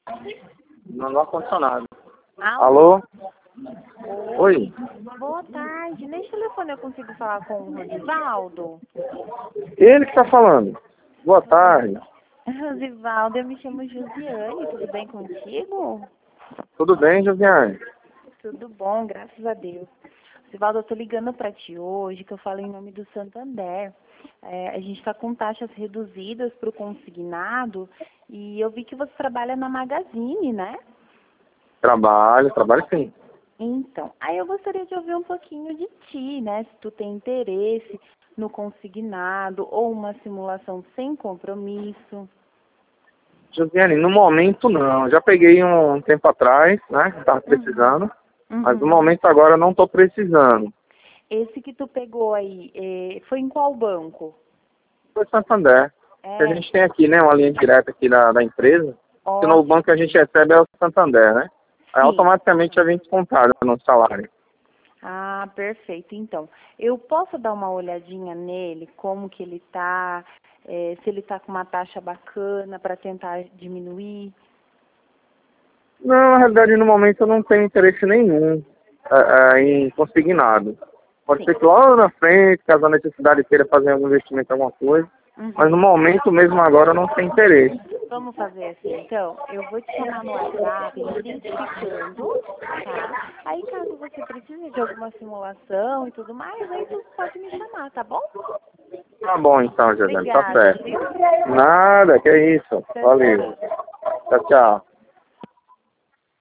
No ar-condicionado. Alô? Alô? Oi? Boa tarde. Nesse telefone eu consigo falar com o Rosivaldo? Ele que tá falando. Boa tarde. Rosivaldo, eu me chamo Josiane, tudo bem contigo? Tudo bem, Josiane? Tudo bom, graças a Deus. Rosivaldo, eu tô ligando pra ti hoje, que eu falo em nome do Santander. A gente tá com taxas reduzidas pro consignado e eu vi que você trabalha na Magazine, né? Trabalho sim. Então, aí eu gostaria de ouvir um pouquinho de ti, né? Se tu tem interesse no consignado ou uma simulação sem compromisso. Josiane, no momento não. Já peguei um tempo atrás, né? Que tava precisando. Mas no momento agora eu não tô precisando. Esse que tu pegou aí, foi em qual banco? Foi Santander. Que a gente tem aqui, né? Uma linha direta aqui da empresa. Que no banco que a gente recebe é o Santander, né? Aí automaticamente a gente descontada no salário. Ah, perfeito. Então, eu posso dar uma olhadinha nele, como que ele tá, se ele tá com uma taxa bacana para tentar diminuir? Não, na realidade no momento eu não tenho interesse nenhum em consignado. Pode ser que lá na frente, caso a necessidade queira fazer algum investimento, alguma coisa. Mas no momento mesmo agora eu não tenho interesse. Vamos fazer assim, então, eu vou te chamar no WhatsApp, me identificando, tá? Aí caso você precise de alguma simulação e tudo mais, aí tu pode me chamar, tá bom? Tá bom então, José, tá Obrigada, certo. viu? Nada, que é isso. Valeu. Tchau, tchau.